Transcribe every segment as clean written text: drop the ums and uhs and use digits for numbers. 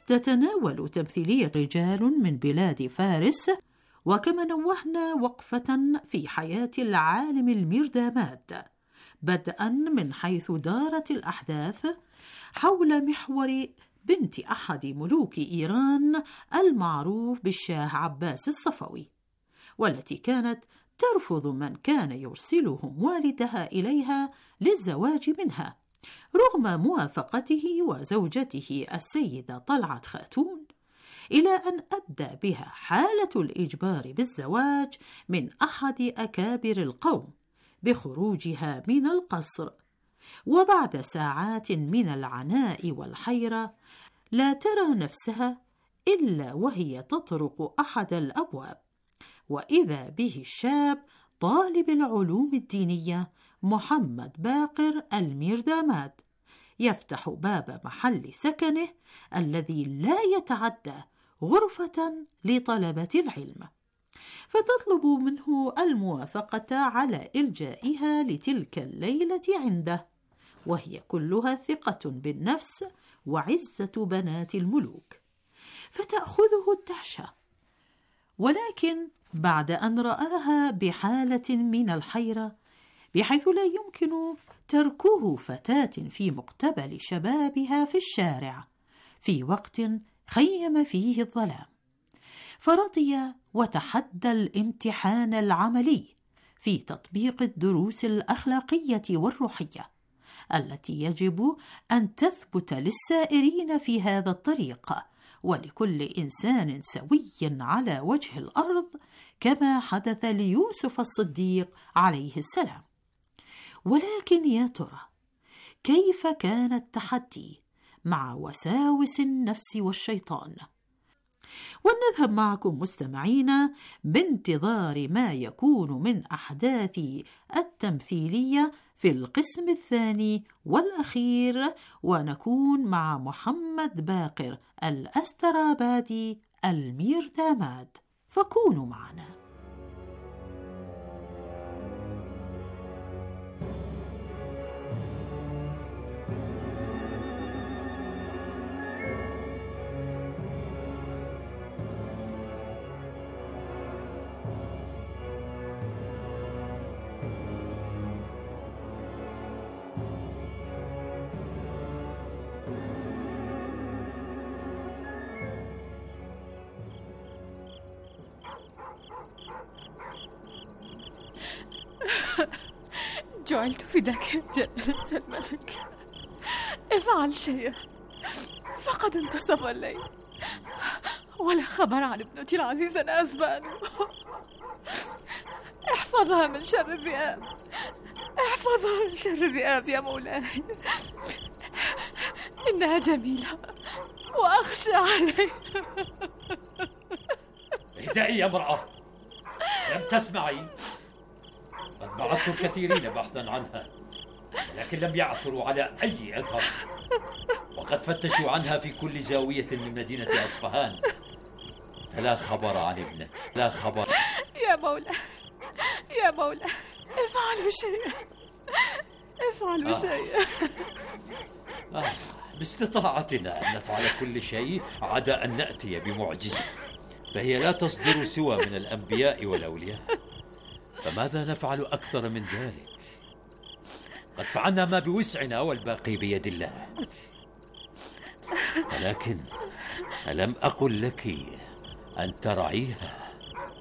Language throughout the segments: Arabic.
تتناول تمثيلية رجال من بلاد فارس، وكما نوهنا وقفة في حياة العالم الميرداماد، بدءا من حيث دارت الأحداث حول محور بنت أحد ملوك إيران المعروف بالشاه عباس الصفوي، والتي كانت ترفض من كان يرسلهم والدها إليها للزواج منها رغم موافقته وزوجته السيدة طلعت خاتون، إلى أن أدى بها حالة الإجبار بالزواج من أحد أكابر القوم بخروجها من القصر. وبعد ساعات من العناء والحيرة لا ترى نفسها إلا وهي تطرق أحد الأبواب، وإذا به الشاب طالب العلوم الدينية محمد باقر الميرداماد يفتح باب محل سكنه الذي لا يتعدى غرفة لطلبة العلم، فتطلب منه الموافقة على إلجائها لتلك الليلة عنده، وهي كلها ثقة بالنفس وعزة بنات الملوك، فتأخذه الدهشة. ولكن بعد أن رآها بحالة من الحيرة بحيث لا يمكن تركه فتاة في مقتبل شبابها في الشارع في وقت خيم فيه الظلام، فرضي وتحدى الامتحان العملي في تطبيق الدروس الأخلاقية والروحية التي يجب أن تثبت للسائرين في هذا الطريق ولكل إنسان سوي على وجه الأرض، كما حدث ليوسف الصديق عليه السلام. ولكن يا ترى كيف كان التحدي مع وساوس النفس والشيطان؟ ولنذهب معكم مستمعين بانتظار ما يكون من أحداث التمثيلية في القسم الثاني والأخير، ونكون مع محمد باقر الأسترابادي الميرداماد، فكونوا معنا. جعلت فداك يا جلالة الملك، افعل شيئا، فقد انتصف الليل ولا خبر عن ابنتي العزيزة نازبان. احفظها من شر الذئاب، احفظها من شر الذئاب يا مولاي، إنها جميلة وأخشى عليها. اهدئي يا امرأة، لم تسمعي؟ قد بعثت الكثيرين بحثا عنها، لكن لم يعثروا على أي أثر، وقد فتشوا عنها في كل زاوية من مدينة أصفهان، فلا خبر عن ابنتي، لا خبر. يا مولاي يا مولاي، افعلوا شيئا، افعلوا شيئا. باستطاعتنا أن نفعل كل شيء عدا أن نأتي بمعجزة، فهي لا تصدر سوى من الأنبياء والأولياء، فماذا نفعل أكثر من ذلك؟ قد فعلنا ما بوسعنا والباقي بيد الله. ولكن ألم أقل لك أن ترعيها؟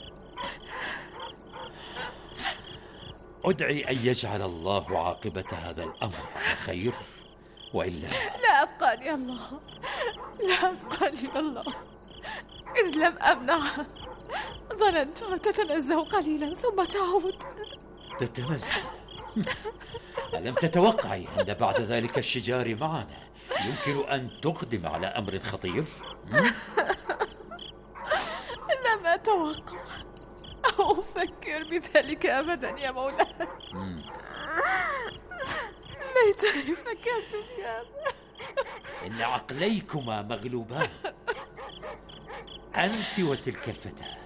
أدعي أن يجعل الله عاقبة هذا الأمر على خير، وإلا لا أبقاني الله، لا أبقاني الله، إذ لم أمنعها ظننتها تتنزه قليلا ثم تعود. تتنزه؟ ألم تتوقعي أن بعد ذلك الشجار معنا يمكن أن تقدم على أمر خطير؟ لم أتوقع أو أفكر بذلك أبدا يا مولاي. ليتني فكرت في هذا. إن عقليكما مغلوبان، أنت وتلك الفتاة.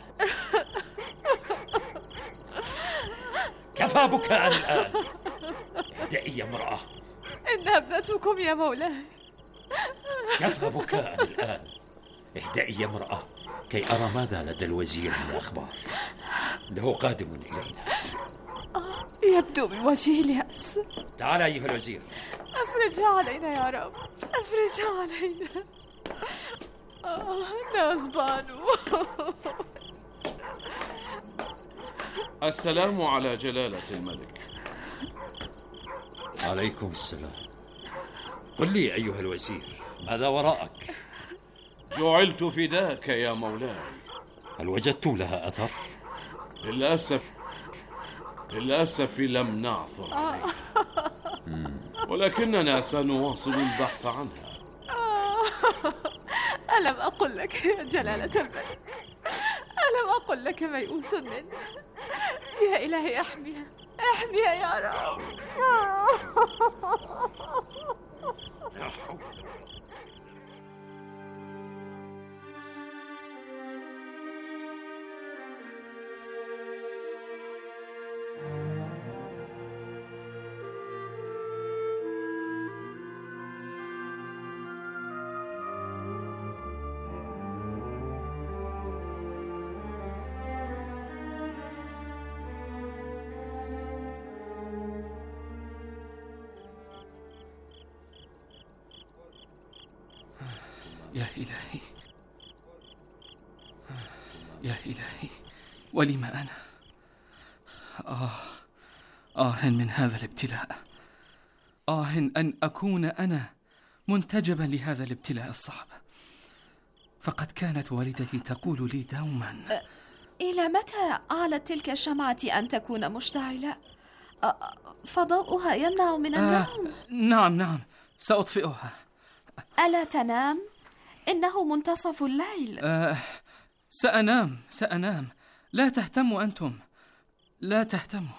كفى بكاء الآن، اهدئي يا امرأة. إنها ابنتكم يا مولاي. كفى بكاء الآن، اهدئي يا امرأة كي أرى ماذا لدى الوزير من أخبار. إنه قادم إلينا. يبدو من وجهه اليأس. تعال أيها الوزير. أفرجها علينا يا رب، أفرجها علينا. نازبانو. السلام على جلالة الملك. عليكم السلام. قل لي أيها الوزير، ماذا وراءك؟ جعلت فداك يا مولاي. هل وجدتم لها أثر؟ للأسف لم نعثر عليه، ولكننا سنواصل البحث عنها. ألم أقل لك يا جلالة الملك؟ ألم أقل لك ميؤوس منه؟ يا إلهي احميها، احميها يا رب. لا حول. يا إلهي، يا إلهي، ولم أنا؟ من هذا الابتلاء. أن أكون أنا منتجبا لهذا الابتلاء الصعب. فقد كانت والدتي تقول لي دوما: إلى متى آلت تلك الشمعة أن تكون مشتعلة؟ فضوءها يمنع من النوم. نعم، سأطفئها. ألا تنام؟ إنه منتصف الليل. سأنام. لا تهتموا أنتم، لا تهتموا.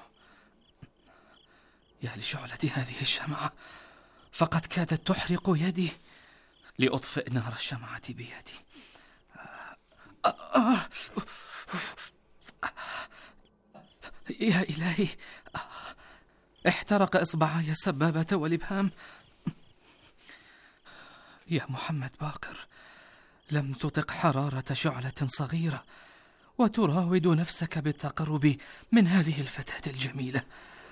يا لشعلة هذه الشمعة، فقد كادت تحرق يدي لأطفئ نار الشمعة بيدي. يا إلهي، احترق إصبعاي السبابة والإبهام. يا محمد باقر، لم تطق حرارة شعلة صغيرة وتراود نفسك بالتقرب من هذه الفتاة الجميلة.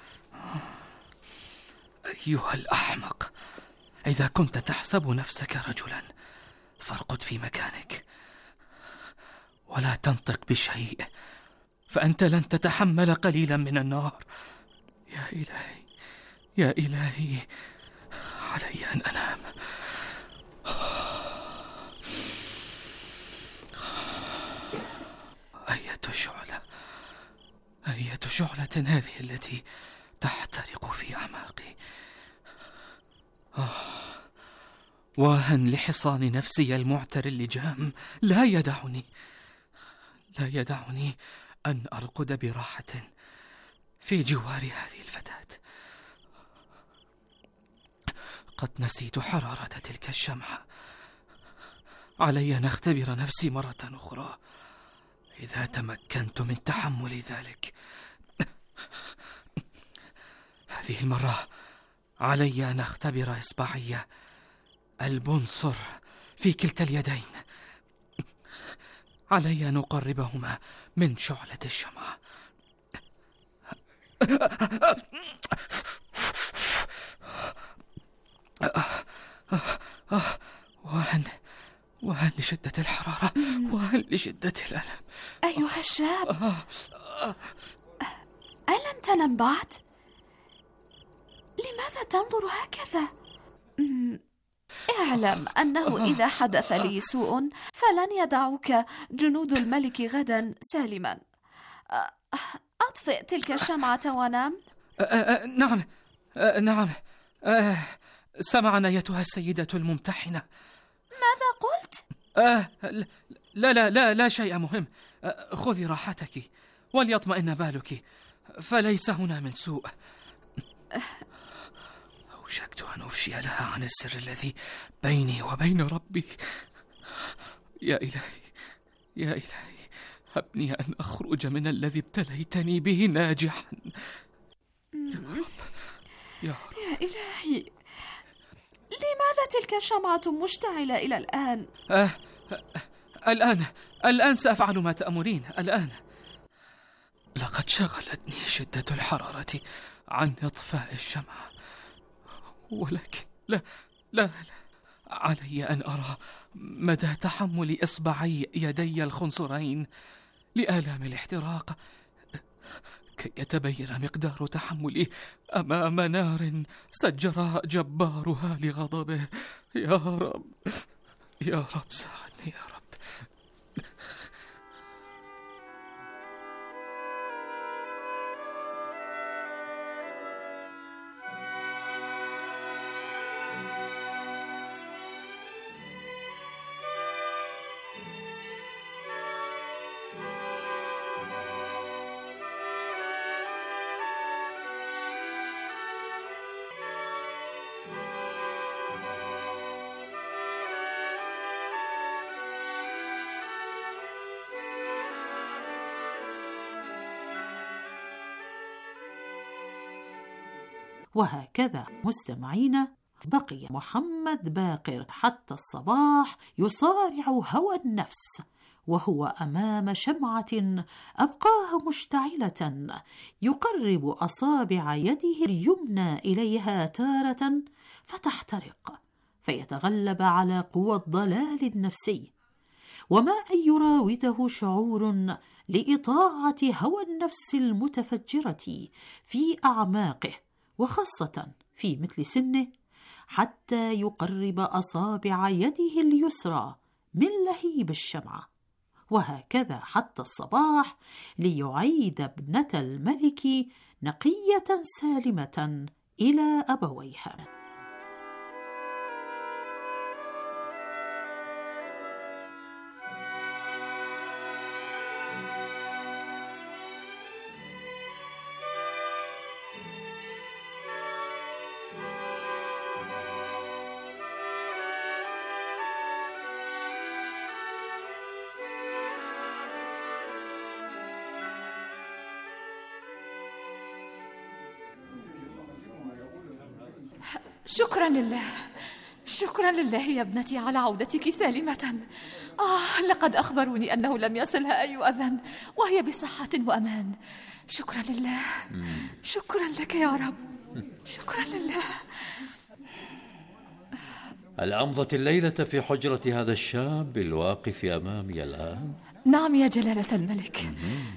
أيها الأحمق، إذا كنت تحسب نفسك رجلا فارقد في مكانك ولا تنطق بشيء، فأنت لن تتحمل قليلا من النار. يا إلهي، يا إلهي، علي أن أنام. أية شعلة هذه التي تحترق في أعماقي. واها لحصان نفسي المعتر اللجام، لا يدعني أن أرقد براحة في جوار هذه الفتاة. قد نسيت حرارة تلك الشمعة. علي أن أختبر نفسي مرة أخرى إذا تمكنت من تحمل ذلك. هذه المرة علي أن أختبر إصبعي البنصر في كلتا اليدين. علي أن أقربهما من شعلة الشمعة. وهن لشدة الحرارة، وهن لشدة الألم. أيها الشاب، ألم تنم بعد؟ لماذا تنظر هكذا؟ اعلم أنه إذا حدث لي سوء فلن يدعوك جنود الملك غدا سالما. أطفئ تلك الشمعة ونام. نعم. سمعنا أيتها السيدة الممتحنة. ماذا قلت؟ لا شيء مهم. خذي راحتك وليطمئن بالك، فليس هنا من سوء. أوشكت أن أفشي لها عن السر الذي بيني وبين ربي. يا إلهي، هبني أن أخرج من الذي ابتليتني به ناجحا. يا إلهي، لماذا تلك الشمعة مشتعلة إلى الآن؟ الآن سأفعل ما تأمرين. الآن. لقد شغلتني شدة الحرارة عن إطفاء الشمعة، ولكن لا علي أن أرى مدى تحمل إصبعي يدي الخنصرين لآلام الاحتراق كي يتبين مقدار تحملي أمام نار سجر جبارها لغضبه. يا رب ساعدني يا رب. وهكذا مستمعين بقي محمد باقر حتى الصباح يصارع هوى النفس، وهو أمام شمعة أبقاها مشتعلة يقرب أصابع يده اليمنى إليها تارة فتحترق، فيتغلب على قوى الضلال النفسي، وما أن يراوده شعور لإطاعة هوى النفس المتفجرة في أعماقه، وخاصة في مثل سنه، حتى يقرب أصابع يده اليسرى من لهيب الشمعة، وهكذا حتى الصباح ليعيد ابنة الملك نقية سالمة إلى أبويها. شكرا لله يا ابنتي على عودتك سالمة. لقد أخبروني أنه لم يصلها أي أذى وهي بصحة وأمان. شكرا لله. شكرا لك يا رب. شكرا لله. هل أمضت الليلة في حجرة هذا الشاب الواقف أمامي الآن؟ نعم يا جلالة الملك.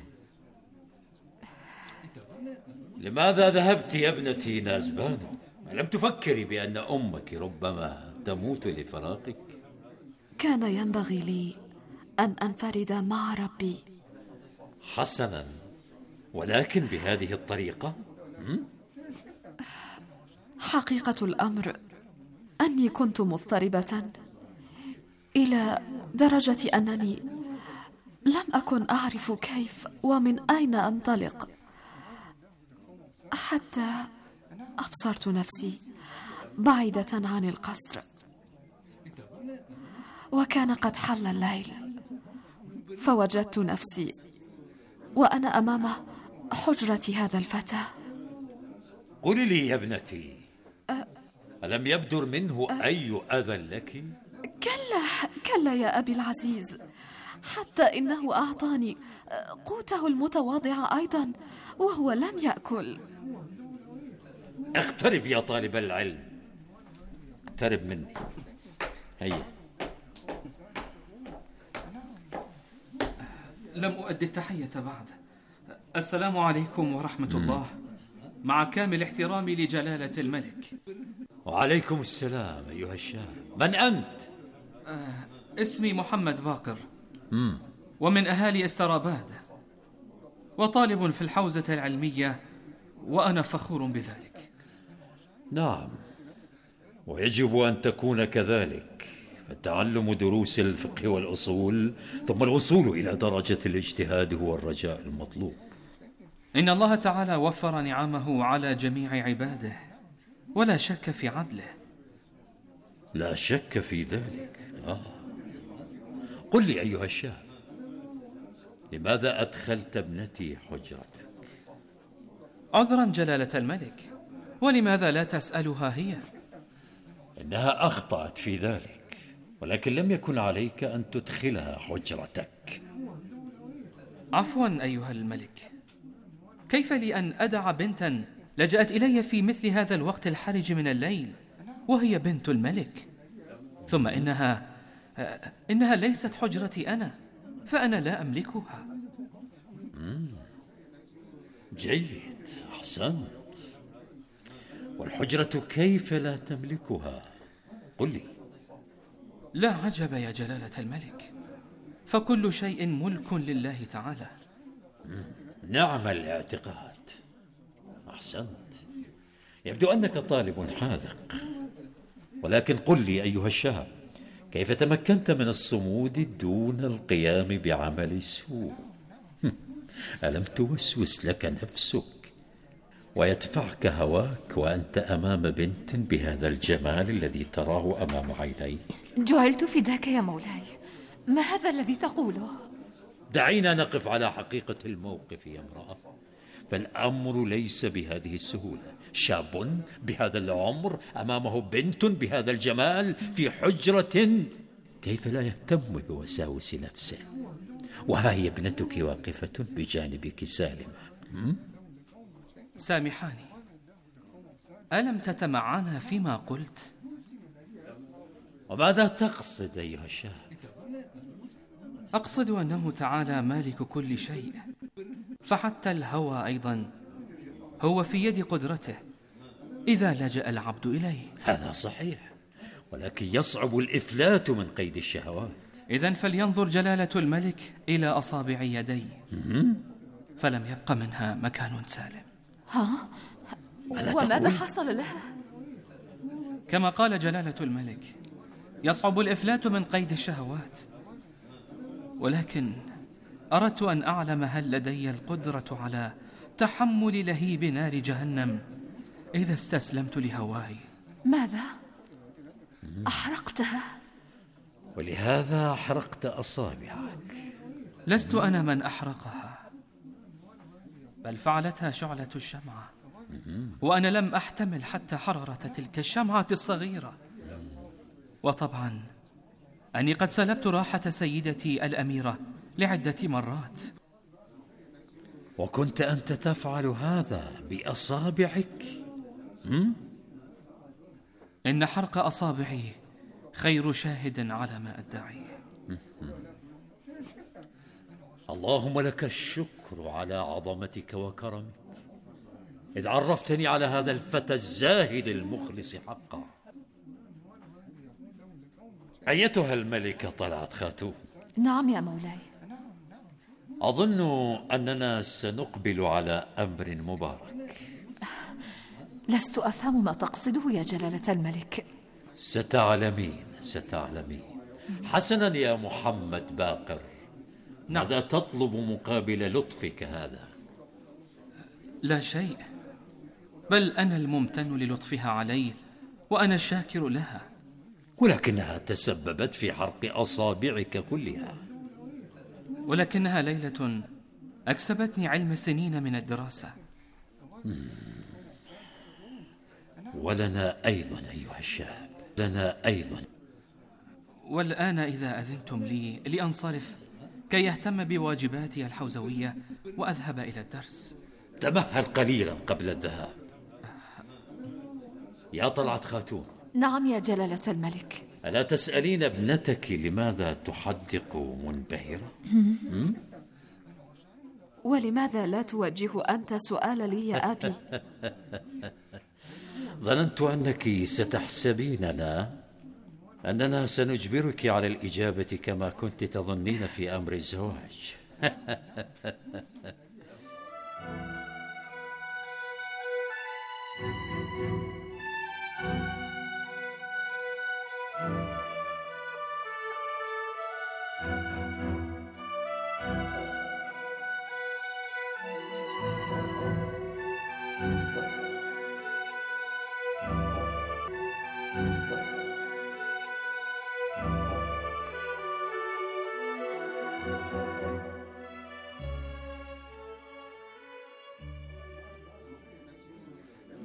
لماذا ذهبت يا ابنتي نازبانو؟ ألم تفكري بأن أمك ربما تموت لفراقك؟ كان ينبغي لي أن أنفرد مع ربي. حسنا، ولكن بهذه الطريقة؟ حقيقة الأمر أني كنت مضطربة إلى درجة أنني لم أكن أعرف كيف ومن أين أنطلق، حتى أبصرت نفسي بعيدة عن القصر، وكان قد حل الليل، فوجدت نفسي وأنا أمام حجرة هذا الفتى. قولي لي يا ابنتي، ألم يبدر منه أي أذى لك؟ كلا يا أبي العزيز، حتى إنه أعطاني قوته المتواضع أيضا وهو لم يأكل. اقترب يا طالب العلم، اقترب مني. هيا. لم أؤدي التحية بعد. السلام عليكم ورحمة الله، مع كامل احترامي لجلالة الملك. وعليكم السلام أيها الشاب. من أنت؟ اسمي محمد باقر، ومن أهالي استراباد، وطالب في الحوزة العلمية، وأنا فخور بذلك. نعم، ويجب أن تكون كذلك، فتعلم دروس الفقه والأصول ثم الوصول إلى درجة الاجتهاد هو الرجاء المطلوب. إن الله تعالى وفر نعمه على جميع عباده، ولا شك في عدله. لا شك في ذلك. قل لي أيها الشاب، لماذا أدخلت ابنتي حجرتك؟ عذرا جلالة الملك، ولماذا لا تسألها هي؟ إنها أخطأت في ذلك، ولكن لم يكن عليك أن تدخلها حجرتك. عفوا أيها الملك، كيف لي أن أدع بنتا لجأت إلي في مثل هذا الوقت الحرج من الليل وهي بنت الملك؟ ثم إنها ليست حجرتي أنا، فأنا لا أملكها. جيد، أحسنت. والحجرة كيف لا تملكها؟ قل لي. لا عجب يا جلالة الملك، فكل شيء ملك لله تعالى. نعم الاعتقاد. أحسنت. يبدو أنك طالب حاذق، ولكن قل لي أيها الشاب، كيف تمكنت من الصمود دون القيام بعمل سوء؟ ألم توسوس لك نفسك ويدفعك هواك وأنت أمام بنت بهذا الجمال الذي تراه أمام عينيك؟ جعلت فداك يا مولاي، ما هذا الذي تقوله؟ دعينا نقف على حقيقة الموقف يا امرأة، فالأمر ليس بهذه السهولة. شاب بهذا العمر أمامه بنت بهذا الجمال في حجرة، كيف لا يهتم بوساوس نفسه؟ وها هي ابنتك واقفة بجانبك سالمة. سامحاني، ألم تتمعن فيما قلت؟ وماذا تقصد أيها الشاب؟ أقصد أنه تعالى مالك كل شيء، فحتى الهوى أيضا هو في يد قدرته إذا لجأ العبد إليه. هذا صحيح، ولكن يصعب الإفلات من قيد الشهوات. إذن فلينظر جلالة الملك إلى أصابع يدي، فلم يبق منها مكان سالم. ها؟ وماذا حصل لها؟ كما قال جلالة الملك، يصعب الإفلات من قيد الشهوات، ولكن أردت أن أعلم هل لدي القدرة على تحمل لهيب نار جهنم إذا استسلمت لهواي. ماذا؟ أحرقتها؟ ولهذا أحرقت أصابعك. لست أنا من أحرقها، بل فعلتها شعلة الشمعة، وأنا لم أحتمل حتى حرارة تلك الشمعة الصغيرة. وطبعا أني قد سلبت راحة سيدتي الأميرة لعدة مرات. وكنت أنت تفعل هذا بأصابعك؟ إن حرق أصابعي خير شاهد على ما أدعي. اللهم لك الشكر على عظمتك وكرمك، إذ عرفتني على هذا الفتى الزاهد المخلص حقا. أيتها الملكة طلعت خاتون. نعم يا مولاي. أظن أننا سنقبل على أمر مبارك. لست أفهم ما تقصده يا جلالة الملك. ستعلمين. حسنا يا محمد باقر، ماذا تطلب مقابل لطفك هذا؟ لا شيء، بل أنا الممتن للطفها علي وأنا الشاكر لها. ولكنها تسببت في حرق أصابعك كلها. ولكنها ليلة أكسبتني علم سنين من الدراسة. ولنا أيضا أيها الشاب، لنا أيضا. والآن إذا أذنتم لي لأنصرف كي يهتم بواجباتي الحوزوية وأذهب إلى الدرس. تمهل قليلا قبل الذهاب. يا طلعت خاتون. نعم يا جلالة الملك. ألا تسألين ابنتك لماذا تحدق منبهرة؟ ولماذا لا توجه أنت سؤال لي يا أبي؟ ظننت أنك ستحسبيننا أننا سنجبرك على الإجابة كما كنت تظنين في أمر الزواج.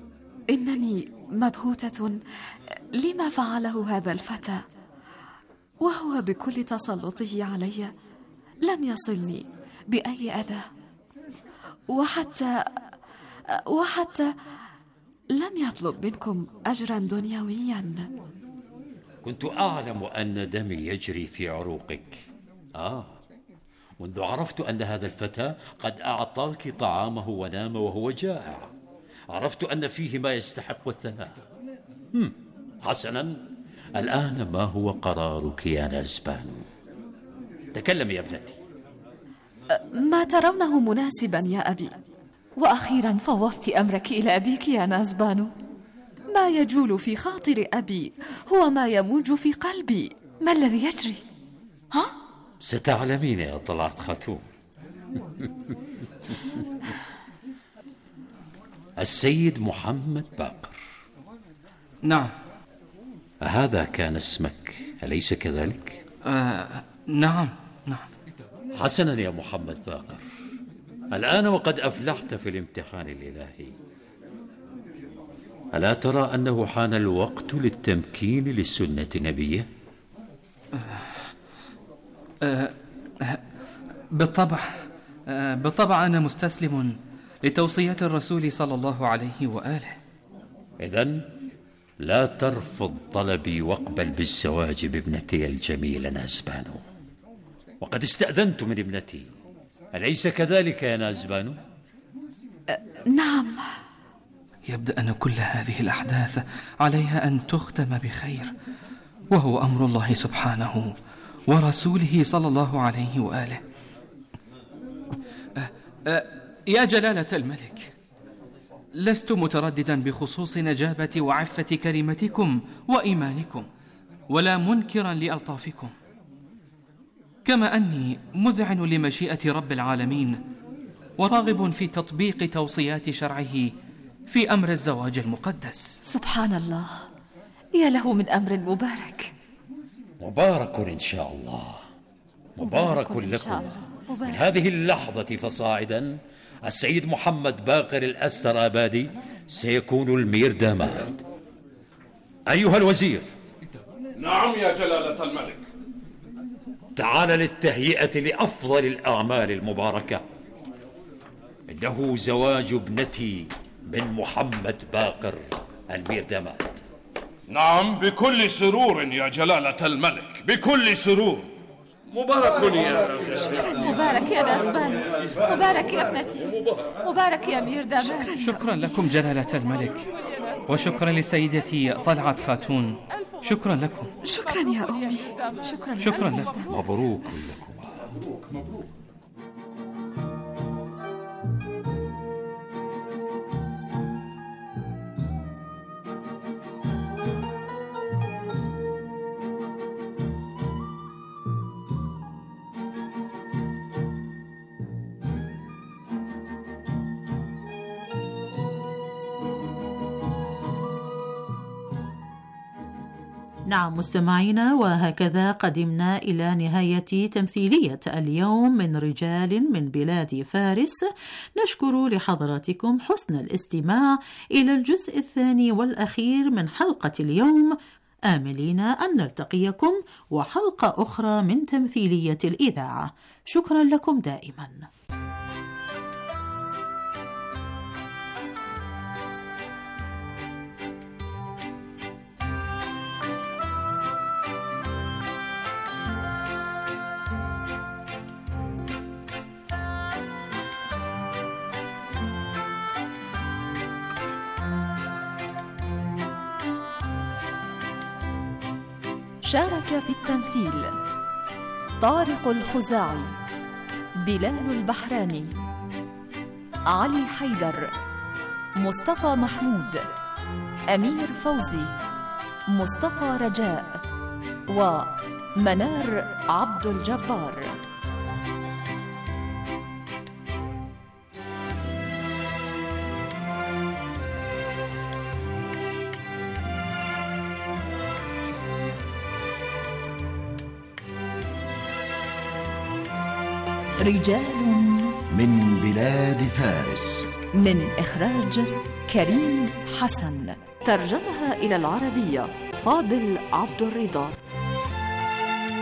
إنني مبهوتة لما فعله هذا الفتى. وهو بكل تسلطه علي لم يصلني بأي أذى، وحتى لم يطلب منكم أجرا دنيويا. كنت أعلم أن دمي يجري في عروقك. منذ عرفت أن هذا الفتى قد أعطاك طعامه ونام وهو جائع، عرفت أن فيه ما يستحق الثناء. حسنا، الآن ما هو قرارك يا نازبانو؟ تكلم يا ابنتي. ما ترونه مناسبا يا أبي. وأخيرا فوضت أمرك إلى أبيك يا نازبانو. ما يجول في خاطر أبي هو ما يموج في قلبي. ما الذي يجري؟ ستعلمين يا طلعت خاتون. السيد محمد باقر. نعم. هذا كان اسمك، أليس كذلك؟ نعم. حسنا يا محمد باقر، الآن وقد أفلحت في الامتحان الإلهي، ألا ترى أنه حان الوقت للتمكين لسنة نبيه؟ بالطبع أنا مستسلم لتوصية الرسول صلى الله عليه وآله. إذن لا ترفض طلبي واقبل بالزواج بابنتي الجميلة نازبانو. وقد استأذنت من ابنتي، أليس كذلك يا نازبانو؟ نعم. يبدأ أن كل هذه الأحداث عليها أن تختم بخير، وهو أمر الله سبحانه ورسوله صلى الله عليه وآله. يا جلالة الملك، لست مترددا بخصوص نجابة وعفة كلمتكم وإيمانكم، ولا منكرا لألطافكم، كما أني مذعن لمشيئة رب العالمين وراغب في تطبيق توصيات شرعه في أمر الزواج المقدس. سبحان الله، يا له من أمر مبارك. مبارك إن شاء الله، مبارك لكم. من هذه اللحظة فصاعدا السيد محمد باقر الأسترابادي سيكون المير داماد. أيها الوزير. نعم يا جلالة الملك. تعال للتهيئة لأفضل الأعمال المباركة. إنه زواج ابنتي من محمد باقر المير داماد. نعم، بكل سرور يا جلالة الملك، بكل سرور. مبارك يا مبارك يا نازبانو، مبارك يا ابنتي، مبارك يا مير داماد. شكرا لكم جلالة الملك، وشكرا لسيدتي طلعت خاتون. شكرا لكم. شكرا يا أمي. شكرا لكم. مبروك لكم. نعم مستمعينا، وهكذا قدمنا إلى نهاية تمثيلية اليوم من رجال من بلاد فارس. نشكر لحضراتكم حسن الاستماع إلى الجزء الثاني والأخير من حلقة اليوم، آملين أن نلتقيكم وحلقة أخرى من تمثيلية الإذاعة. شكرا لكم دائما. شارك في التمثيل طارق الخزاعي، بلال البحراني، علي حيدر، مصطفى محمود، أمير فوزي، مصطفى رجاء، ومنار عبد الجبار. رجال من بلاد فارس، من إخراج كريم حسن، ترجمها إلى العربية فاضل عبد الرضا.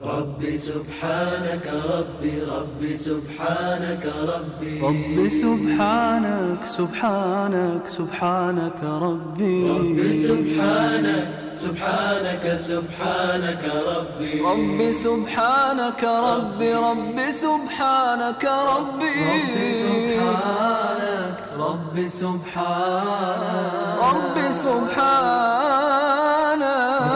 ربي سبحانك ربي ربي سبحانك ربي ربي سبحانك سبحانك سبحانك ربي ربي سبحانك سبحانك سبحانك ربي ربي سبحانك ربي ربي سبحانك ربي ربي سبحانك ربي سبحانك ربي سبحانك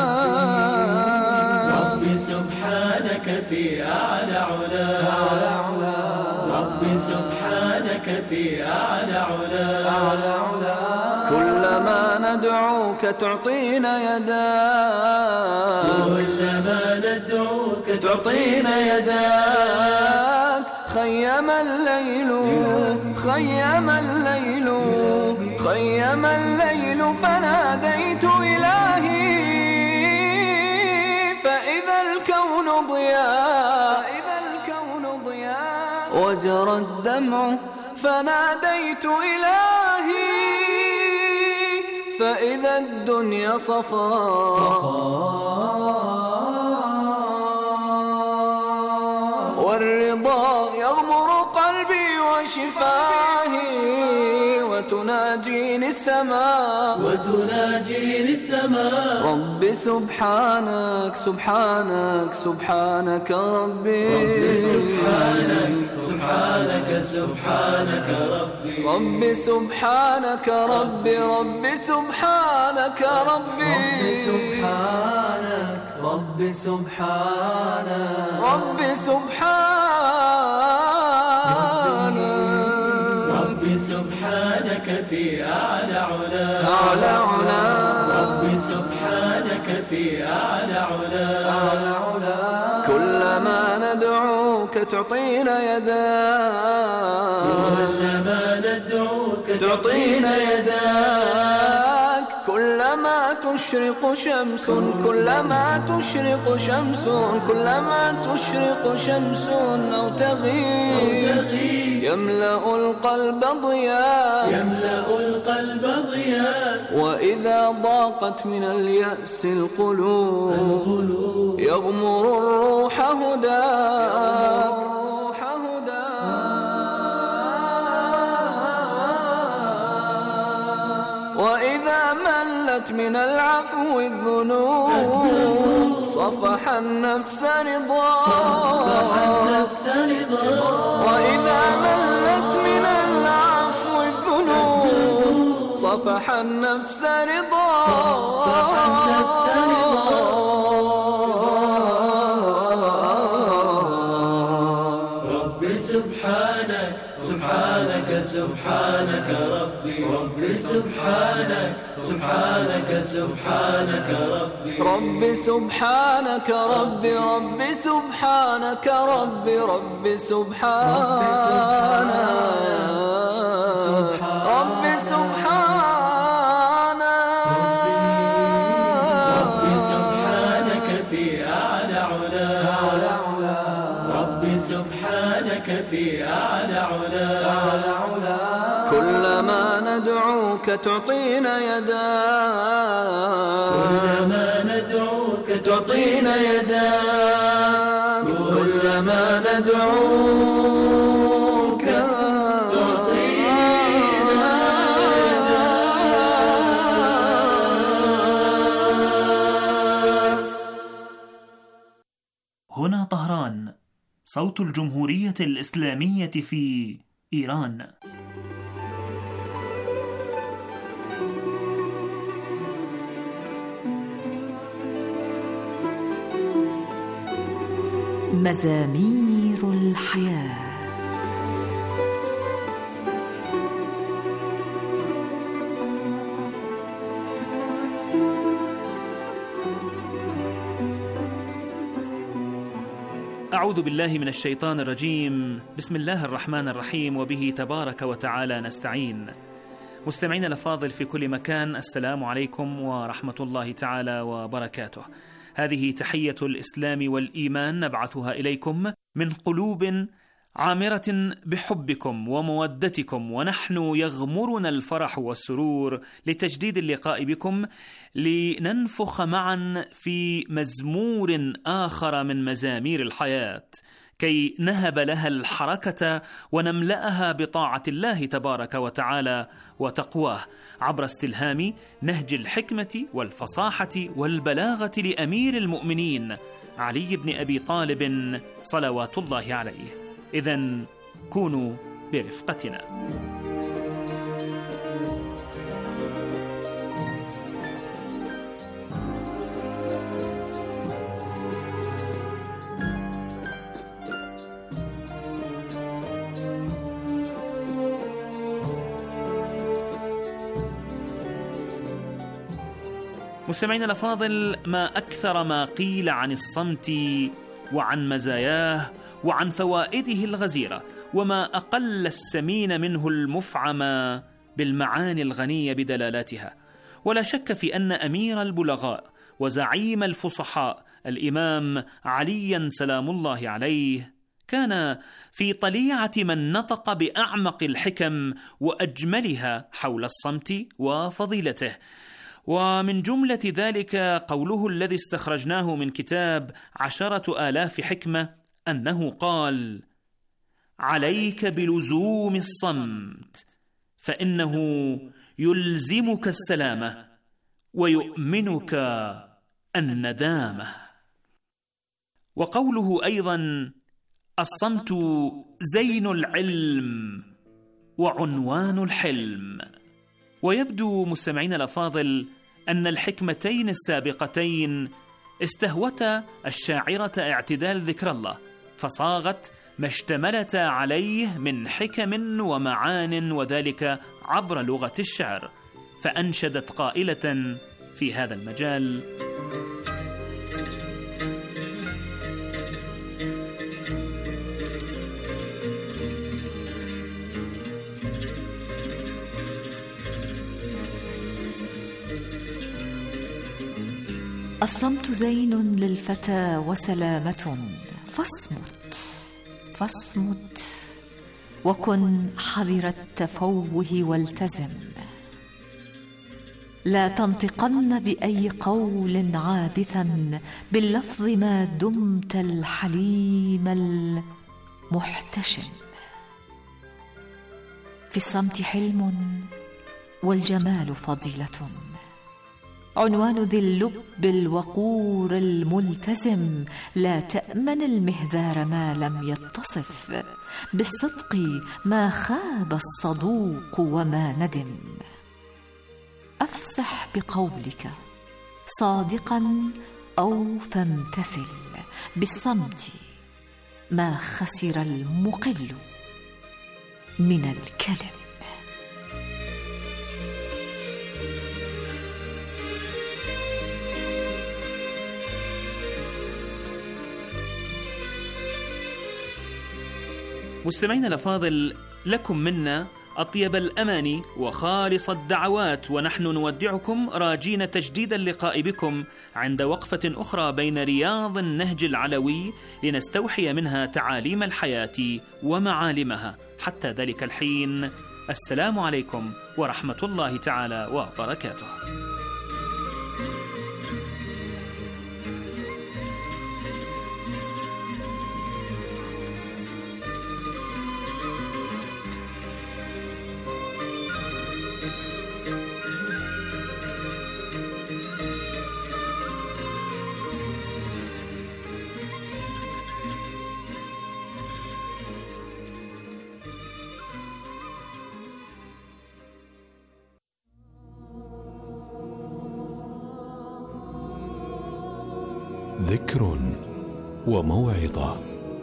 ربي سبحانك في أعلى علا ربي سبحانك في أعلى علا كلما ندعوك تعطينا يداك كلما ندعوك تعطينا يداك خيم الليل خيم الليل خيم الليل فناديت إلهي فإذا الكون ضياء وجرى الدمع فناديت إلهي فإذا الدنيا صفاء والرضا يغمر قلبي وشفاهي وتناجيني السماء ربي سبحانك سبحانك سبحانك ربي سبحانك سبحانك سبحانك ربي ربي سبحانك ربي ربي سبحانك ربي سبحانك ربي سبحانك ربي سبحانك ربي سبحانك في أعلى علا ربي سبحانك في أعلى علا كلما ندعوك تعطينا يداك كلما ندعوك تعطينا يداك كلما تشرق شمس كلما تشرق شمس كلما تشرق شمس أو تغيب يملأ القلب ضياء وإذا ضاقت من اليأس القلوب يغمر الروح هداك وإذا ملت من العفو الذنوب صفح النفس رضاك وإذا ملت من العفو الذنوب صفح النفس رضاك ربي سبحانك سبحانك سبحانك ربي ربي سبحانك سبحانك سبحانك ربي ربي سبحانك ربي ربي سبحانك ربي ربي سبحانك ربي سبحانك ربي سبحانك في أعلى علا ربي سبحانك في أعلى علا كلما ندعوك تعطينا يداك كلما ندعوك تعطينا يداك كلما ندعوك تعطينا يداك. هنا طهران، صوت الجمهورية الإسلامية في إيران. مزامير الحياة. أعوذ بالله من الشيطان الرجيم. بسم الله الرحمن الرحيم، وبه تبارك وتعالى نستعين. مستمعين الأفاضل في كل مكان، السلام عليكم ورحمة الله تعالى وبركاته. هذه تحية الإسلام والإيمان نبعثها إليكم من قلوب عامرة بحبكم ومودتكم، ونحن يغمرنا الفرح والسرور لتجديد اللقاء بكم، لننفخ معا في مزمور آخر من مزامير الحياة، كي نهب لها الحركة ونملأها بطاعة الله تبارك وتعالى وتقواه، عبر استلهام نهج الحكمة والفصاحة والبلاغة لأمير المؤمنين علي بن أبي طالب صلوات الله عليه. إذن كونوا برفقتنا. مستمعينا الأفاضل، ما أكثر ما قيل عن الصمت وعن مزاياه وعن فوائده الغزيرة، وما أقل السمين منه المفعم بالمعاني الغنية بدلالاتها. ولا شك في أن أمير البلغاء وزعيم الفصحاء الإمام عليا سلام الله عليه كان في طليعة من نطق بأعمق الحكم وأجملها حول الصمت وفضيلته. ومن جملة ذلك قوله الذي استخرجناه من كتاب 10,000 حكمة، أنه قال: عليك بلزوم الصمت، فإنه يلزمك السلامة ويؤمنك الندامة. وقوله أيضا: الصمت زين العلم وعنوان الحلم. ويبدو مستمعين الأفاضل أن الحكمتين السابقتين استهوتا الشاعرة اعتدال ذكر الله، فصاغت ما اشتملتا عليه من حكم ومعان، وذلك عبر لغة الشعر، فأنشدت قائلة في هذا المجال: الصمت زين للفتى وسلامة، فاصمت وكن حذر التفوه والتزم. لا تنطقن بأي قول عابثا باللفظ ما دمت الحليم المحتشم. في الصمت حلم والجمال فضيلة، عنوان ذي اللب الوقور الملتزم. لا تأمن المهذار ما لم يتصف، بالصدق ما خاب الصدوق وما ندم. أفسح بقولك صادقا أو فامتثل، بالصمت ما خسر المقل من الكلم. مستمعين الأفاضل، لكم منا أطيب الأماني وخالص الدعوات، ونحن نودعكم راجين تجديد اللقاء بكم عند وقفة أخرى بين رياض النهج العلوي، لنستوحي منها تعاليم الحياة ومعالمها. حتى ذلك الحين، السلام عليكم ورحمة الله تعالى وبركاته. ذكر وموعظة.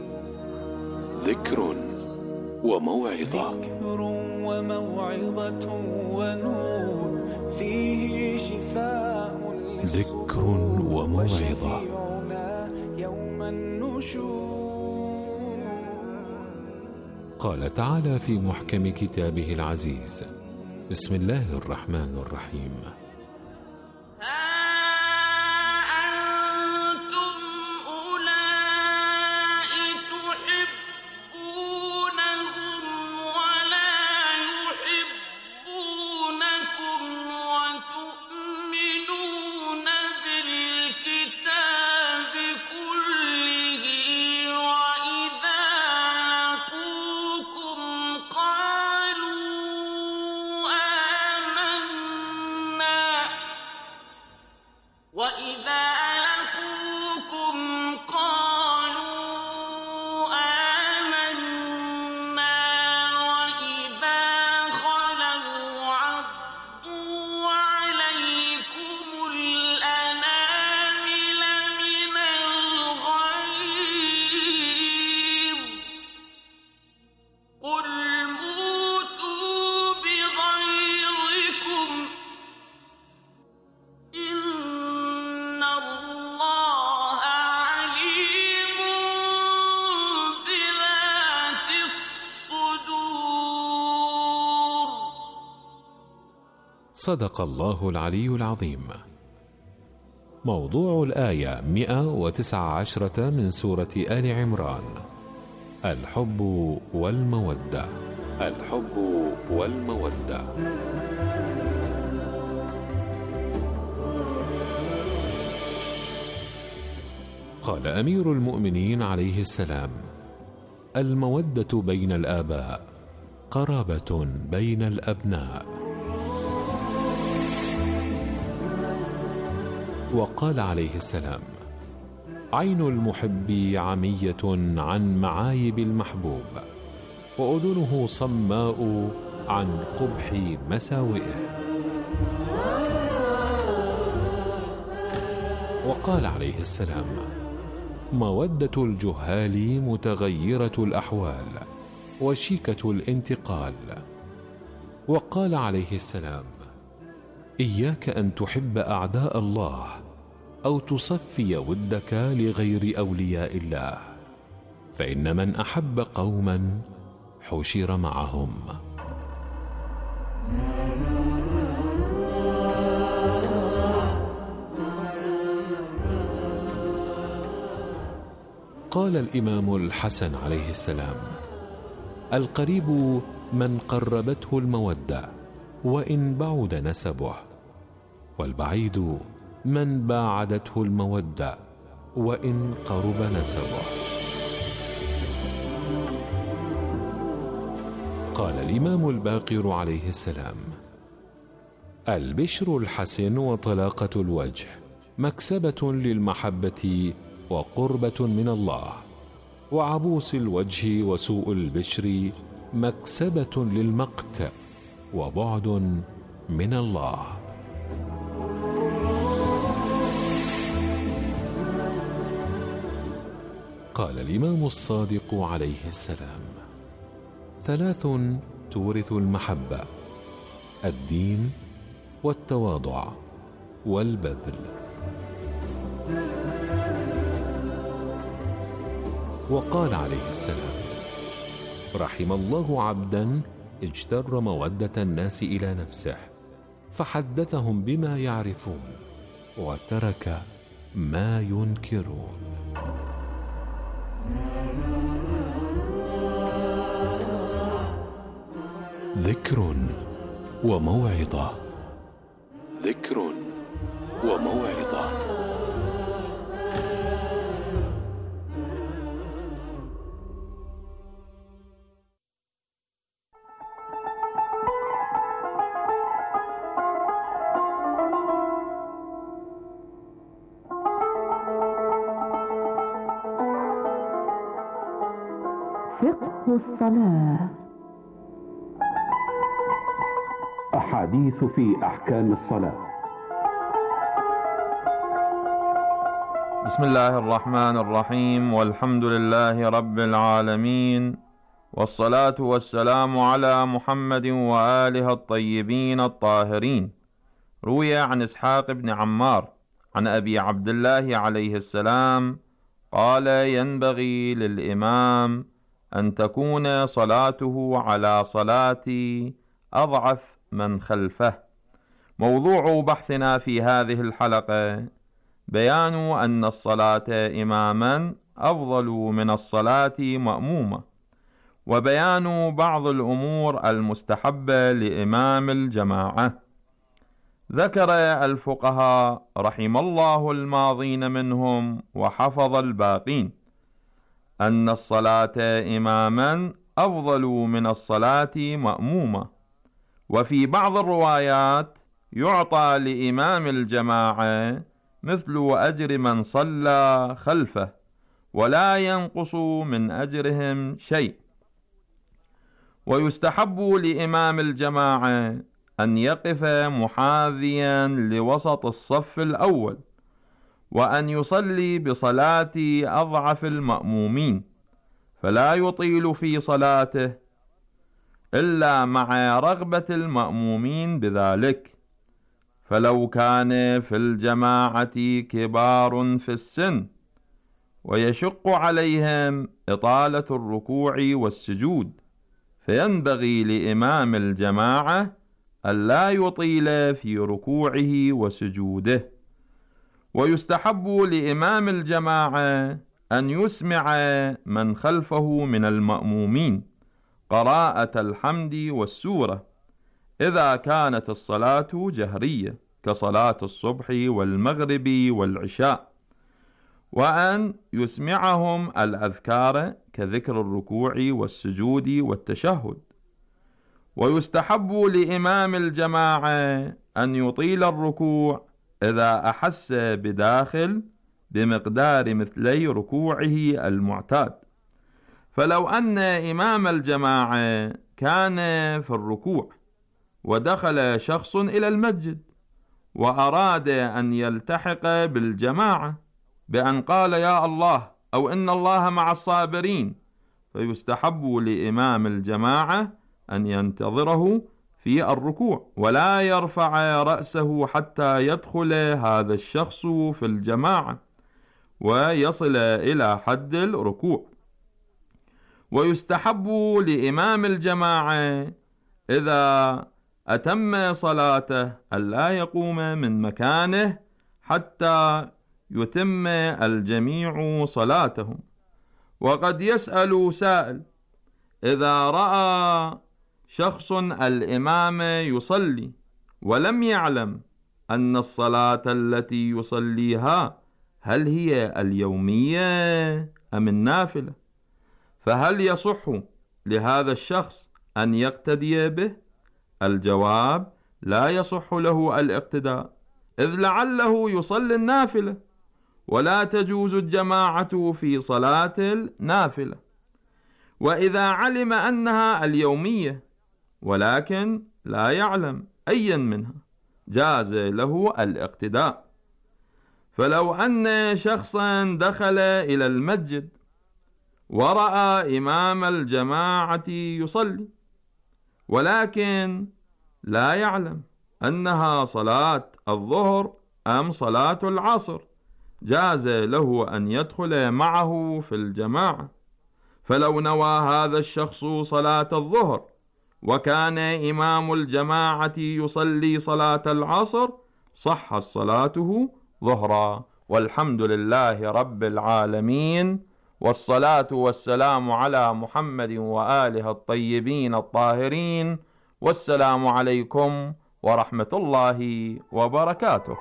ذكر وموعظة. ذكر وموعظة ونور فيه شفاء. ذكر وموعظة. يوم النشور. قال تعالى في محكم كتابه العزيز: بسم الله الرحمن الرحيم: أنتم أولئك تحبون صدق الله العلي العظيم. موضوع الآية 119 من سورة آل عمران: الحب والمودة. الحب والمودة. قال أمير المؤمنين عليه السلام: المودة بين الآباء قرابة بين الأبناء. وقال عليه السلام: عين المحب عمية عن معايب المحبوب، وأذنه صماء عن قبح مساوئه. وقال عليه السلام: مودة الجهال متغيرة الأحوال وشيكة الانتقال. وقال عليه السلام: إياك أن تحب أعداء الله أو تصفي ودك لغير أولياء الله، فإن من أحب قوما حشر معهم. قال الإمام الحسن عليه السلام: القريب من قربته المودة وإن بعد نسبه، والبعيد من باعدته المودة وإن قرب نسبه. قال الإمام الباقر عليه السلام: البشر الحسن وطلاقة الوجه مكسبة للمحبة وقربة من الله، وعبوس الوجه وسوء البشر مكسبة للمقت وبعد من الله. قال الإمام الصادق عليه السلام: ثلاث تورث المحبة: الدين والتواضع والبذل. وقال عليه السلام: رحم الله عبدا اجتر مودة الناس إلى نفسه فحدثهم بما يعرفون وترك ما ينكرون. ذكر وموعظة. ذكر وموعظة. فقه الصلاة. أحاديث في أحكام الصلاة. بسم الله الرحمن الرحيم، والحمد لله رب العالمين، والصلاة والسلام على محمد وآله الطيبين الطاهرين. روي عن إسحاق بن عمار عن أبي عبد الله عليه السلام قال: ينبغي للإمام أن تكون صلاته على صلاة أضعف من خلفه. موضوع بحثنا في هذه الحلقة بيان أن الصلاة إماما أفضل من الصلاة مأمومة، وبيان بعض الأمور المستحبة لإمام الجماعة. ذكر الفقهاء رحم الله الماضين منهم وحفظ الباقين أن الصلاة إماما أفضل من الصلاة مأمومة، وفي بعض الروايات يعطى لإمام الجماعة مثل أجر من صلى خلفه، ولا ينقص من أجرهم شيء. ويستحب لإمام الجماعة أن يقف محاذيا لوسط الصف الأول، وأن يصلي بصلاة أضعف المأمومين، فلا يطيل في صلاته إلا مع رغبة المأمومين بذلك. فلو كان في الجماعة كبار في السن ويشق عليهم إطالة الركوع والسجود، فينبغي لإمام الجماعة ألا يطيل في ركوعه وسجوده. ويستحب لإمام الجماعة أن يسمع من خلفه من المأمومين قراءة الحمد والسورة إذا كانت الصلاة جهرية كصلاة الصبح والمغرب والعشاء، وأن يسمعهم الأذكار كذكر الركوع والسجود والتشهد. ويستحب لإمام الجماعة أن يطيل الركوع إذا أحس بداخل بمقدار مثلي ركوعه المعتاد. فلو أن إمام الجماعة كان في الركوع ودخل شخص إلى المسجد وأراد أن يلتحق بالجماعة بأن قال يا الله أو إن الله مع الصابرين، فيستحب لإمام الجماعة أن ينتظره في الركوع ولا يرفع رأسه حتى يدخل هذا الشخص في الجماعة ويصل إلى حد الركوع. ويستحب لإمام الجماعة إذا أتم صلاته ألا يقوم من مكانه حتى يتم الجميع صلاتهم. وقد يسأل سائل: إذا رأى شخص الإمام يصلي ولم يعلم أن الصلاة التي يصليها هل هي اليومية أم النافلة، فهل يصح لهذا الشخص أن يقتدي به؟ الجواب: لا يصح له الاقتداء، إذ لعله يصلي النافلة ولا تجوز الجماعة في صلاة النافلة. وإذا علم أنها اليومية ولكن لا يعلم أيا منها جاز له الاقتداء. فلو أن شخصا دخل إلى المسجد ورأى إمام الجماعة يصلي ولكن لا يعلم أنها صلاة الظهر أم صلاة العصر، جاز له أن يدخل معه في الجماعة. فلو نوى هذا الشخص صلاة الظهر وكان إمام الجماعة يصلي صلاة العصر صحت صلاته ظهرا. والحمد لله رب العالمين، والصلاة والسلام على محمد وآله الطيبين الطاهرين، والسلام عليكم ورحمة الله وبركاته.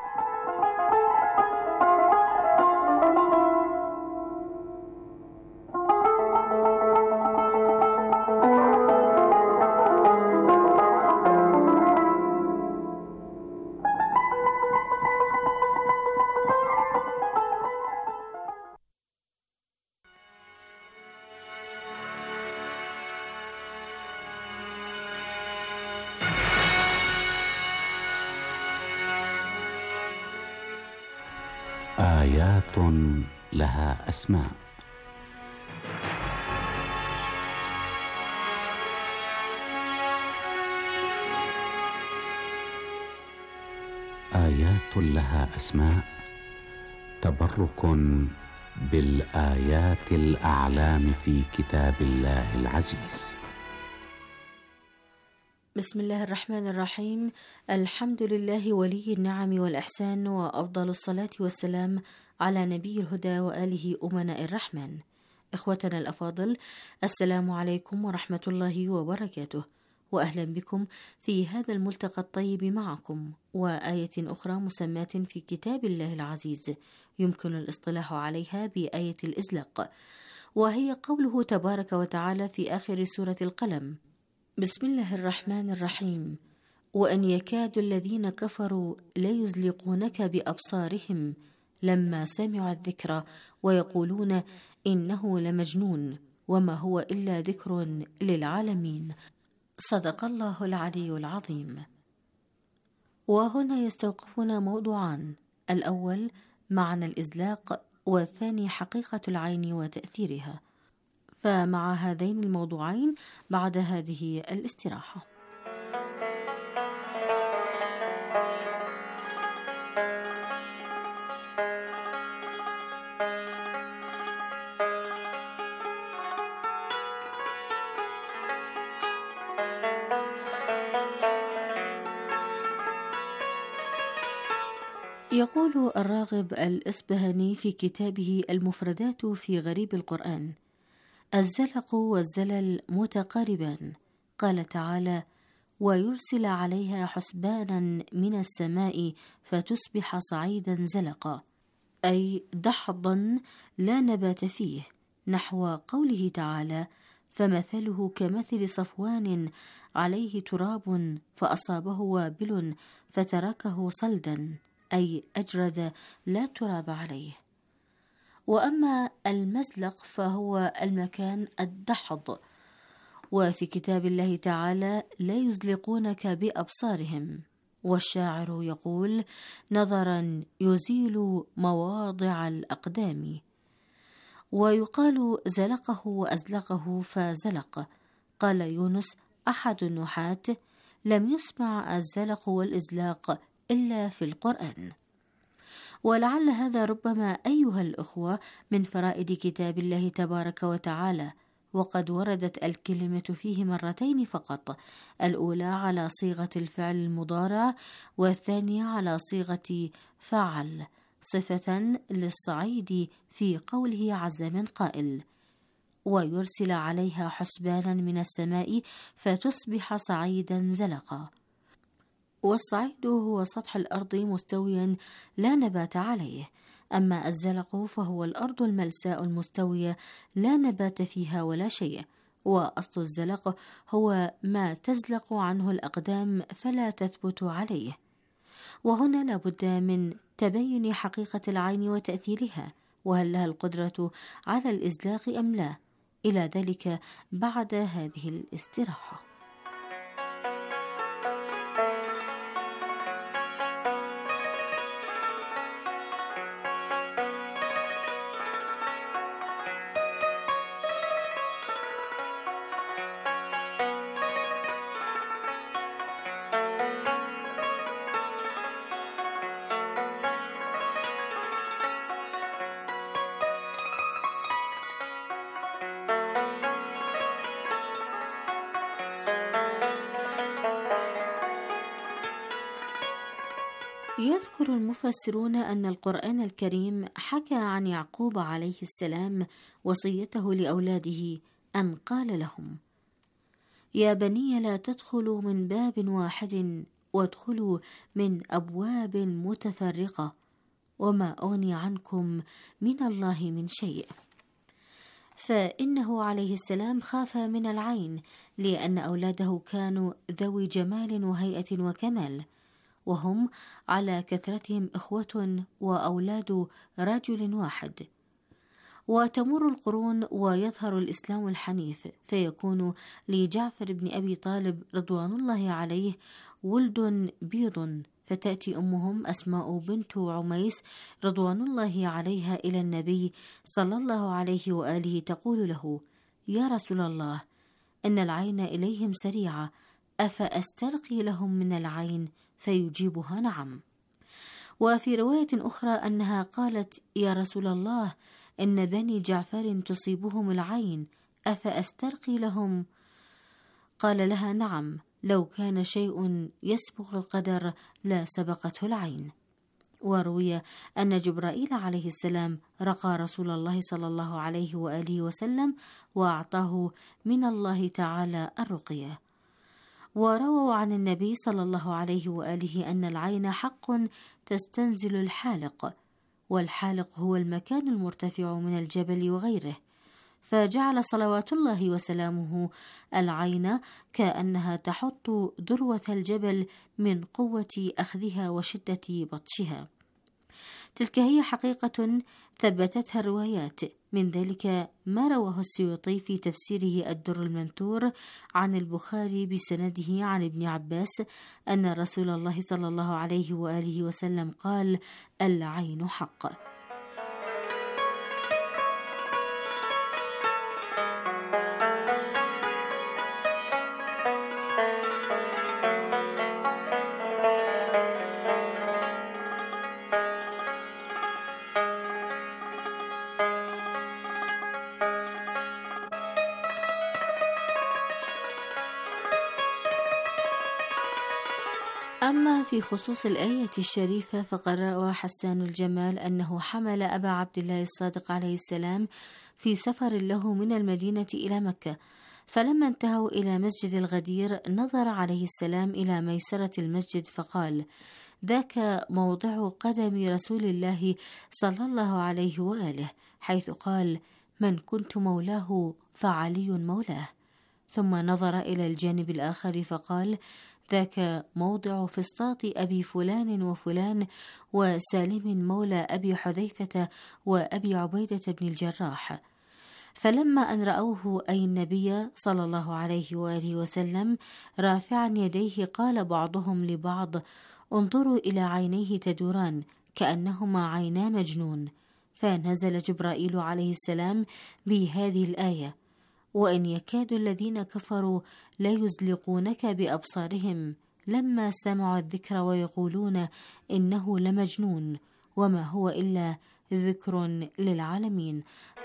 آيات لها أسماء. آيات لها أسماء تبرك بالآيات الأعلام في كتاب الله العزيز. بسم الله الرحمن الرحيم. الحمد لله ولي النعم والإحسان، وأفضل الصلاة والسلام على نبي الهدى وآله أمناء الرحمن. إخوتنا الأفاضل، السلام عليكم ورحمة الله وبركاته، وأهلا بكم في هذا الملتقى الطيب معكم وآية أخرى مسماة في كتاب الله العزيز يمكن الاصطلاح عليها بآية الإزلاق، وهي قوله تبارك وتعالى في آخر سورة القلم: بسم الله الرحمن الرحيم: وأن يكاد الذين كفروا ليزلقونك بأبصارهم لما سمعوا الذكر ويقولون إنه لمجنون وما هو إلا ذكر للعالمين. صدق الله العلي العظيم. وهنا يستوقفنا موضوعان: الأول معنى الإزلاق، والثاني حقيقة العين وتأثيرها. فمع هذين الموضوعين بعد هذه الاستراحة. يقول الراغب الإصبهاني في كتابه المفردات في غريب القرآن: الزلق والزلل متقاربان. قال تعالى: ويرسل عليها حسبانا من السماء فتصبح صعيدا زلقا، أي دحضا لا نبات فيه، نحو قوله تعالى: فمثله كمثل صفوان عليه تراب فأصابه وابل فتركه صلدا، أي أجرد لا تراب عليه. وأما المزلق فهو المكان الدحض. وفي كتاب الله تعالى: لا يزلقونك بأبصارهم. والشاعر يقول: نظرا يزيل مواضع الأقدام. ويقال زلقه وأزلقه فزلق. قال يونس أحد النحاة: لم يسمع الزلق والإزلاق إلا في القرآن. ولعل هذا ربما أيها الأخوة من فرائد كتاب الله تبارك وتعالى، وقد وردت الكلمة فيه مرتين فقط، الأولى على صيغة الفعل المضارع، والثانية على صيغة فعل، صفة للصعيد في قوله عز من قائل: ويرسل عليها حسبانا من السماء فتصبح صعيدا زلقا. والصعيد هو سطح الأرض مستويا لا نبات عليه، أما الزلق فهو الأرض الملساء المستوية لا نبات فيها ولا شيء. وأصل الزلق هو ما تزلق عنه الأقدام فلا تثبت عليه. وهنا لابد من تبين حقيقة العين وتأثيرها، وهل لها القدرة على الإزلاق أم لا، إلى ذلك بعد هذه الاستراحة. يذكر المفسرون أن القرآن الكريم حكى عن يعقوب عليه السلام وصيته لأولاده أن قال لهم: يا بني لا تدخلوا من باب واحد وادخلوا من أبواب متفرقة وما أغني عنكم من الله من شيء. فإنه عليه السلام خاف من العين، لأن أولاده كانوا ذوي جمال وهيئة وكمال، وهم على كثرتهم إخوة وأولاد رجل واحد. وتمر القرون ويظهر الإسلام الحنيف، فيكون لجعفر بن أبي طالب رضوان الله عليه ولد بيض، فتأتي أمهم أسماء بنت عميس رضوان الله عليها إلى النبي صلى الله عليه وآله تقول له: يا رسول الله، إن العين إليهم سريعة، أفأسترقي لهم من العين؟ فيجيبها: نعم. وفي رواية أخرى أنها قالت: يا رسول الله، إن بني جعفر تصيبهم العين، أفأسترقي لهم؟ قال لها: نعم، لو كان شيء يسبق القدر لا سبقته العين. وروي أن جبرائيل عليه السلام رقى رسول الله صلى الله عليه وآله وسلم وأعطاه من الله تعالى الرقية. ورووا عن النبي صلى الله عليه وآله أن العين حق تستنزل الحالق، والحالق هو المكان المرتفع من الجبل وغيره، فجعل صلوات الله وسلامه العين كأنها تحط ذروة الجبل من قوة أخذها وشدة بطشها. تلك هي حقيقة ثبتتها الروايات، من ذلك ما رواه السيوطي في تفسيره الدر المنثور عن البخاري بسنده عن ابن عباس أن رسول الله صلى الله عليه وآله وسلم قال: العين حق. أما في خصوص الآية الشريفة فقد روى حسان الجمال أنه حمل أبا عبد الله الصادق عليه السلام في سفر له من المدينة إلى مكة، فلما انتهوا إلى مسجد الغدير نظر عليه السلام إلى ميسرة المسجد فقال: ذاك موضع قدم رسول الله صلى الله عليه وآله، حيث قال: من كنت مولاه فعلي مولاه. ثم نظر إلى الجانب الآخر فقال: ذاك موضع فسطاط أبي فلان وفلان وسالم مولى أبي حذيفة وأبي عبيدة بن الجراح. فلما أن رأوه أي النبي صلى الله عليه وآله وسلم رافعا يديه قال بعضهم لبعض: انظروا إلى عينيه تدوران كأنهما عينا مجنون. فنزل جبرائيل عليه السلام بهذه الآية: وإن يكاد الذين كفروا لا يزلقونك بأبصارهم لما سمعوا الذكر ويقولون إنه لمجنون وما هو إلا ذكر للعالمين.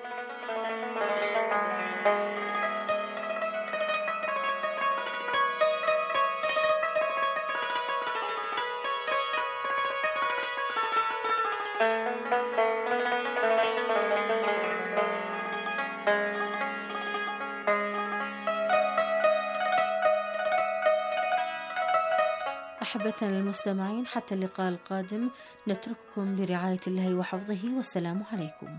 أحبتنا المستمعين، حتى اللقاء القادم نترككم برعاية الله وحفظه، والسلام عليكم.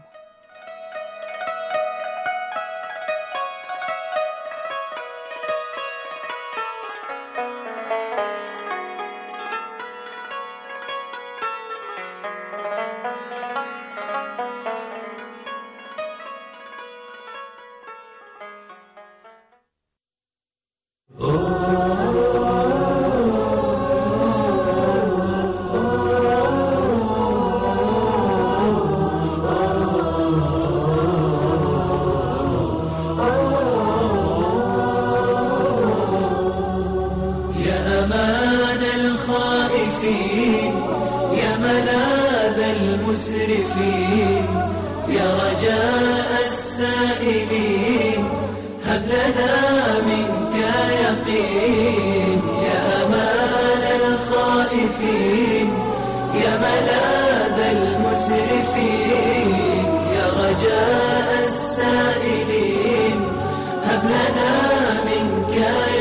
المسرفين يا رجاء السائلين هب لنا منك يقين يا أمان الخائفين يا ملاذ المسرفين يا رجاء السائلين هب لنا منك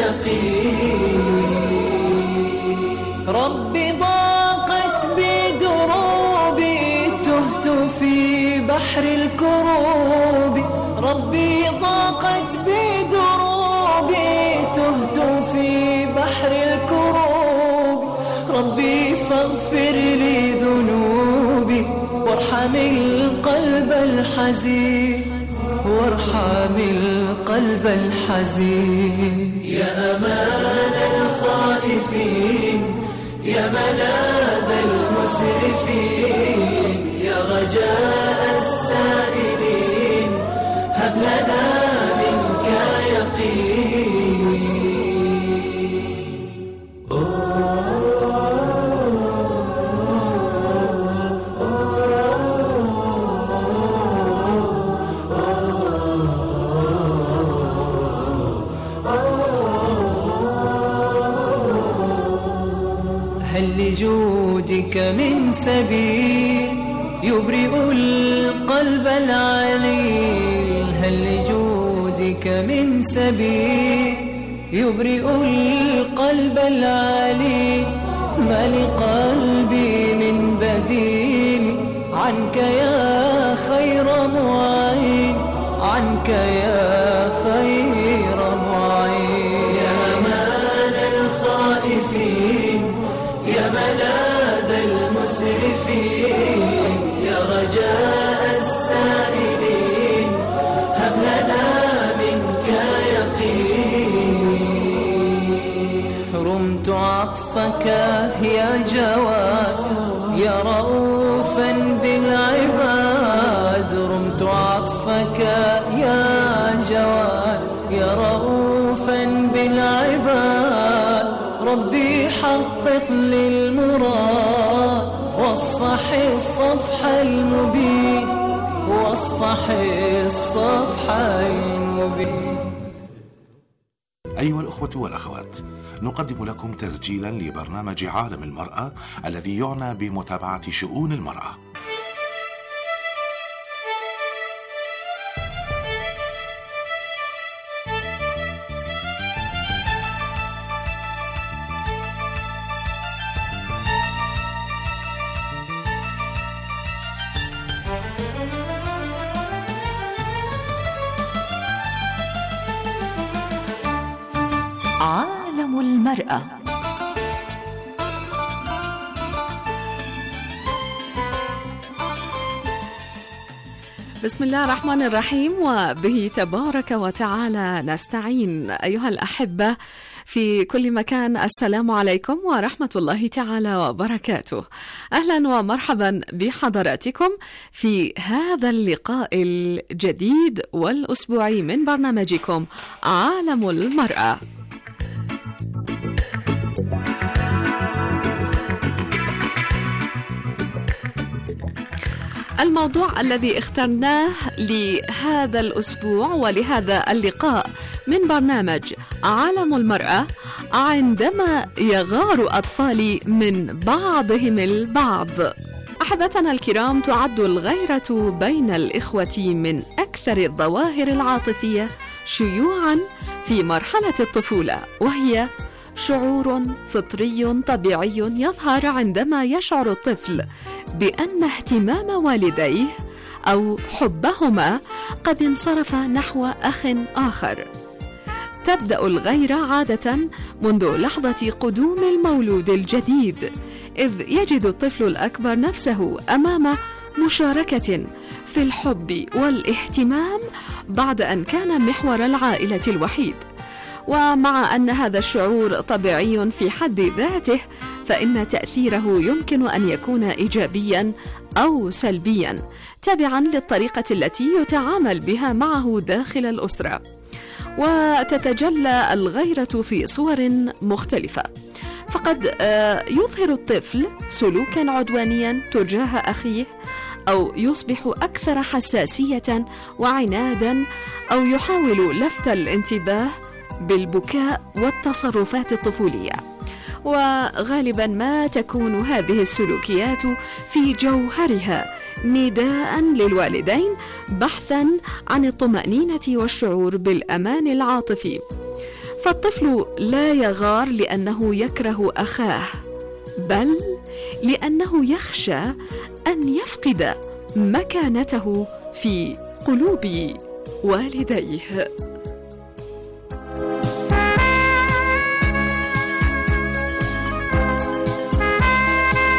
يقين ربي ضاقت بدروبي تهت في بحر الكروب ربي ضاقت بدروبي تهت في بحر الكروب ربي فاغفر لي ذنوبي وارحم القلب الحزين وارحم القلب الحزين يا أمان الخائفين يا ملاذ المسرفين يا رجاء السائلين هب لنا منك يقين هل لجودك من سبيل يبرئ القلب العليل هل لجودك من سبيل يبرئ القلب العليل ما لقلبي من بديل عنك يا خير معين عنك يا يا ملاذ المسرفين يا رجاء السائلين هب لنا منك يقين رمت عطفك يا جواد يا رؤوفا بالعباد رمت عطفك يا جواد يا رؤوفا بالعباد ربي حقق للمراد واصفح الصفح المبين واصفح الصفح المبين. أيها الأخوة والأخوات، نقدم لكم تسجيلا لبرنامج عالم المرأة الذي يعنى بمتابعة شؤون المرأة. عالم المرأة. بسم الله الرحمن الرحيم، وبه تبارك وتعالى نستعين. أيها الأحبة في كل مكان، السلام عليكم ورحمة الله تعالى وبركاته. أهلا ومرحبا بحضراتكم في هذا اللقاء الجديد والأسبوعي من برنامجكم عالم المرأة. الموضوع الذي اخترناه لهذا الأسبوع ولهذا اللقاء من برنامج عالم المرأة: عندما يغار أطفالي من بعضهم البعض. أحبتنا الكرام، تعد الغيرة بين الإخوة من أكثر الظواهر العاطفية شيوعاً في مرحلة الطفولة، وهي شعور فطري طبيعي يظهر عندما يشعر الطفل بأن اهتمام والديه أو حبهما قد انصرف نحو أخ آخر. تبدأ الغيرة عادة منذ لحظة قدوم المولود الجديد، إذ يجد الطفل الأكبر نفسه أمام مشاركة في الحب والاهتمام بعد أن كان محور العائلة الوحيد. ومع أن هذا الشعور طبيعي في حد ذاته، فإن تأثيره يمكن أن يكون إيجابيا أو سلبيا تبعا للطريقة التي يتعامل بها معه داخل الأسرة. وتتجلى الغيرة في صور مختلفة، فقد يظهر الطفل سلوكا عدوانيا تجاه أخيه، أو يصبح أكثر حساسية وعنادا، أو يحاول لفت الانتباه بالبكاء والتصرفات الطفولية. وغالبا ما تكون هذه السلوكيات في جوهرها نداء للوالدين بحثا عن الطمأنينة والشعور بالأمان العاطفي. فالطفل لا يغار لأنه يكره أخاه، بل لأنه يخشى أن يفقد مكانته في قلوب والديه.